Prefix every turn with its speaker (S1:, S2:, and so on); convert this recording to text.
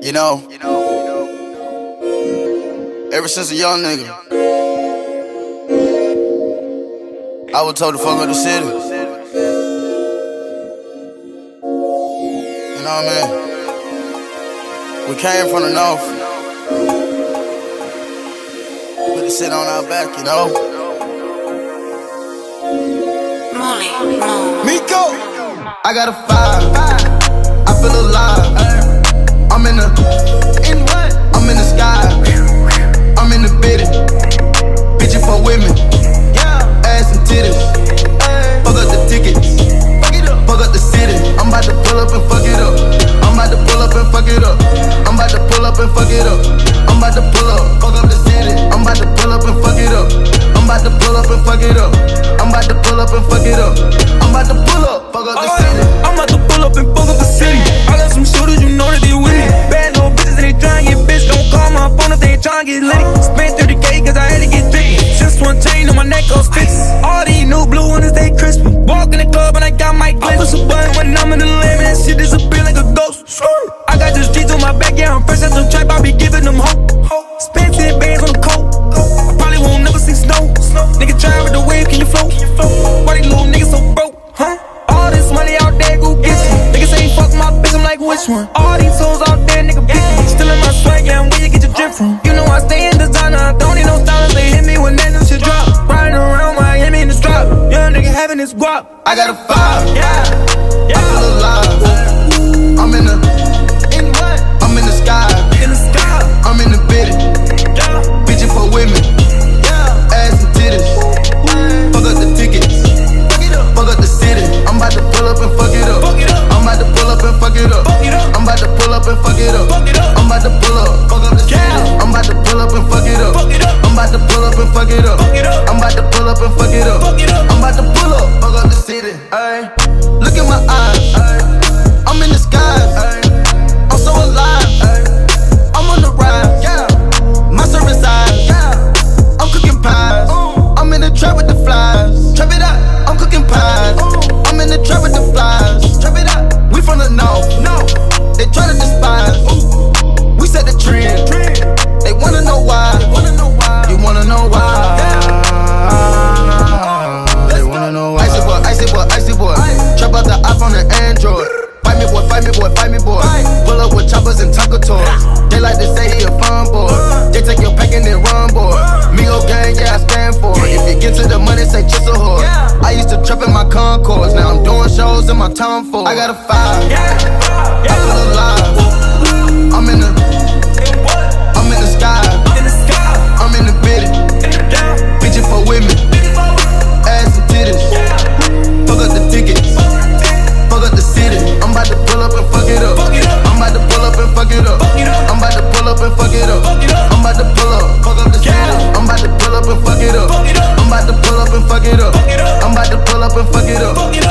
S1: You know, ever since a young nigga, I was told to fuck up the city. You know what I mean? We came from the north, put the shit on our back, you know. Miko, I got a 5, I feel alive. I'm in the sky, I'm in the bitty, bitchin' for women, ass and titties, fuck up the tickets, fuck up the city. I'm about to pull up and fuck it up. I'm about to pull up and fuck it up. I'm about to pull up and fuck it up. I'm about to pull up, fuck up the city. I'm about to pull up and fuck it up. I'm about to pull up and fuck it up. I'm about to pull up and fuck it up. I'm about to pull up, fuck up the city.
S2: I'm about to pull up and fuck up the city. I got some shooters, you know that they with me. Bad little bitches and they tryna get bitch. Don't call my phone if they ain't tryna get litty. Spent 30K cause I had to get tricky. Just one chain on my neck, goes fix. All these new blue ones, they crispy. Walk in the club and I got my glitch. I push a button when I'm in the limit. That shit disappear like a ghost. I got the streets on my back, yeah, I'm fresh as some trap. I be giving them hope. Spent 10 bands on the coat. I probably won't never see snow. Nigga try with the wave, can you float? Why these little niggas so broke, huh? All this money out there, go get some. Niggas say fuck my bitch, I'm like, which one? All these hoes out there, nigga, pick me. Still in my swag, yeah, where you get your drip from? You know I stay in designer, I don't need no stylist. They hit me when that new shit drop. Riding around Miami in the drop. Young nigga having this guap.
S1: I got a 5, I feel alive. I'm in the sky, I'm in the bitty, bitchin' for women, ass and titties, fuck up the tickets, fuck up the city. I'm about to pull up and fuck it up. I'm about to pull up and fuck it up. I'm about to pull up and fuck it up. I'm about to pull up, fuck up the city. I'm about to pull up and fuck it up. I'm about to pull up and fuck it up. I'm about to pull up and fuck it up. I'm about to pull up, fuck up the city. Look at my eyes, I'm in the skies, I'm so alive, I'm on the rise, my service eyes, I'm cooking pies, I'm in the trap with the flies, trap it up, I'm cooking pies, I'm in the trap with the flies, trap it up, we from the north, they try to despise, we set the trend, they wanna know why, you wanna know why, they wanna know why. Icy boy, trap out the iPhone and Android. Fight me boy, pull up with choppers and taco toys. They like to say he a fun boy. They take your pack and then run, boy. Migo gang, yeah, I stand for it. If you get to the money, say chisel horse. I used to trap in my Concords, now I'm doing shows in my Tom Ford. I got a 5, I feel alive. I'm in the sky, I'm in the bitty, bitchin' for women, ass and titties, fuck up the tickets, fuck up the city. I'm about to pull up and fuck it up. I'm about to pull up and fuck it up. I'm about to pull up and fuck it up. I'm about to pull up, fuck up the city. I'm about to pull up and fuck it up. I'm about to pull up and fuck it up. I'm about to pull up and fuck it up.